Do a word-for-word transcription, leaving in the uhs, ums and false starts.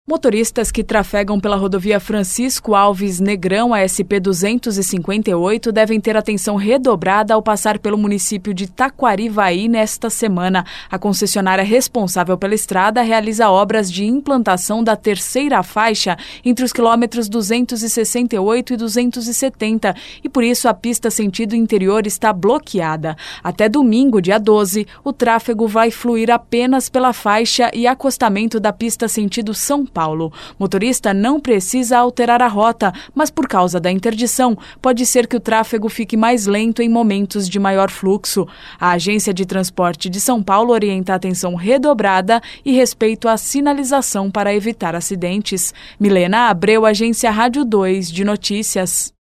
Motoristas que trafegam pela rodovia Francisco Alves Negrão, a S P duzentos e cinquenta e oito, devem ter atenção redobrada ao passar pelo município de Taquarivaí nesta semana. A concessionária responsável pela estrada realiza obras de implantação da terceira faixa entre os quilômetros duzentos e sessenta e oito e duzentos e setenta e, por isso, a pista sentido interior está bloqueada. Até domingo, dia doze, o tráfego vai fluir apenas pela faixa e acostamento da pista sentido São Paulo. Paulo. Motorista não precisa alterar a rota, mas por causa da interdição, pode ser que o tráfego fique mais lento em momentos de maior fluxo. A Agência de Transporte de São Paulo orienta a atenção redobrada e respeito à sinalização para evitar acidentes. Milena Abreu, Agência Rádio dois de Notícias.